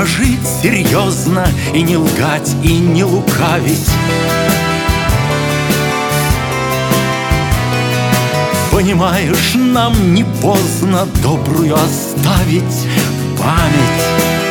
прожить серьезно и не лгать, и не лукавить. Понимаешь, нам не поздно добрую оставить память.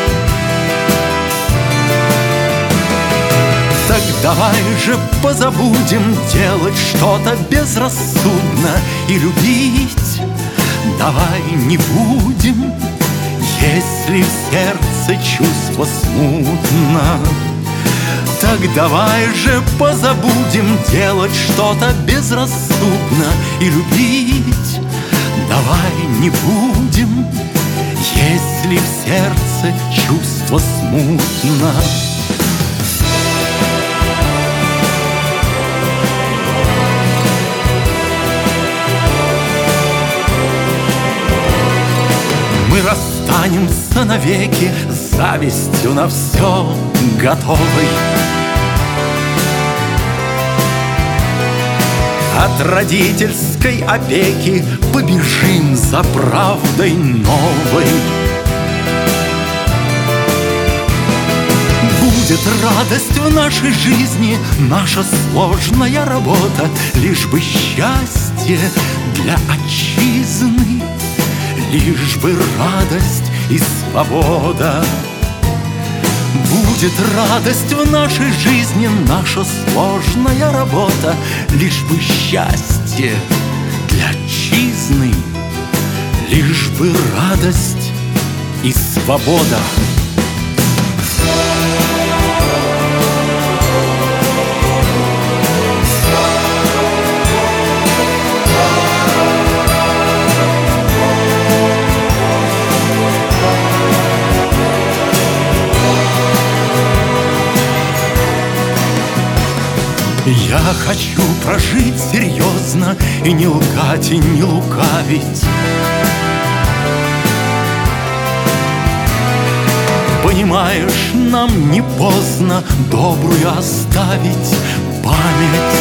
Так давай же позабудем делать что-то безрассудно и любить. Давай не будем, если в сердце чувство смутно. Так давай же позабудем делать что-то безрассудно и любить. Давай не будем, если в сердце чувство смутно. Мы расстанемся навеки с завистью на все готовой. От родительской опеки побежим за правдой новой. Будет радость в нашей жизни, наша сложная работа, лишь бы счастье для отчизны, лишь бы радость и свобода. Будет радость в нашей жизни, наша сложная работа, лишь бы счастье для отчизны, лишь бы радость и свобода. Я хочу прожить серьезно и не лгать, и не лукавить. Понимаешь, нам не поздно добрую оставить память.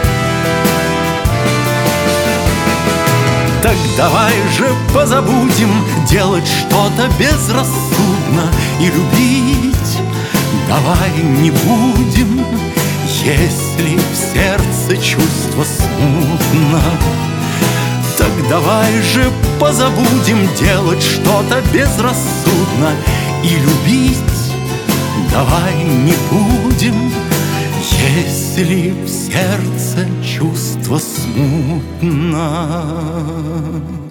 Так давай же позабудем делать что-то безрассудно и любить. Давай не будем, если в сердце чувство смутно. Так давай же позабудем делать что-то безрассудно и любить. Давай не будем, если в сердце чувство смутно.